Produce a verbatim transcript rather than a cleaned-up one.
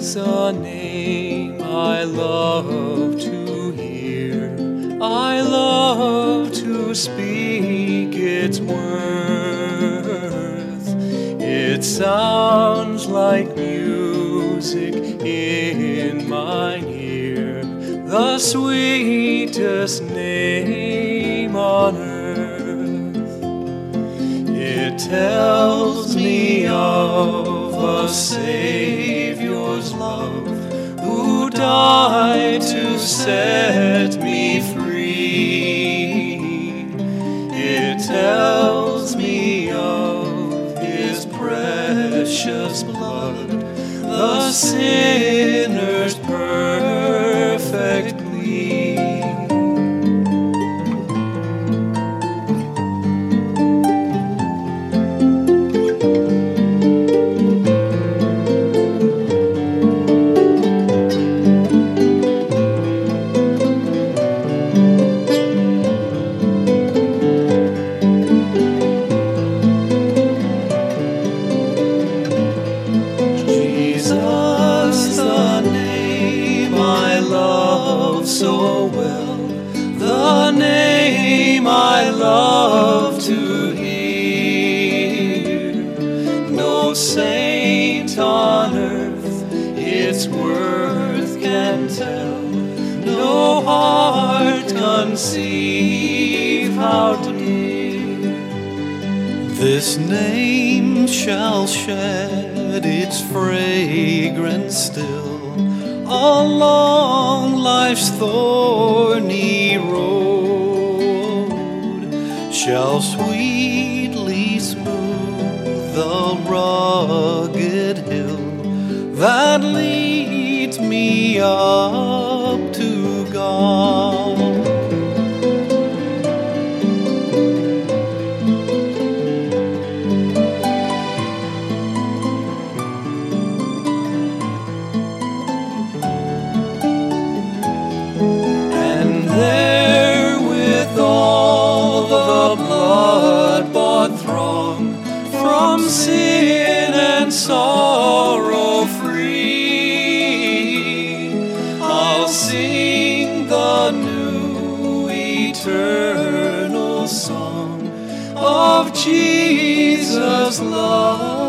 is a name I love to hear. I love to speak its worth. It sounds like music in mine ear, the sweetest name on earth. It tells me of a Savior's love, who died to set me free. It tells me of His precious blood, the sinner's perfect plea. So well, the name I love to hear. No saint on earth its worth can tell, no heart conceive how dear. This name shall shed its fragrance still along life's thorny road, shall sweetly smooth the rugged hill that leads me up to God. Blood-bought throng, from sin and sorrow free, I'll sing the new eternal song of Jesus' love.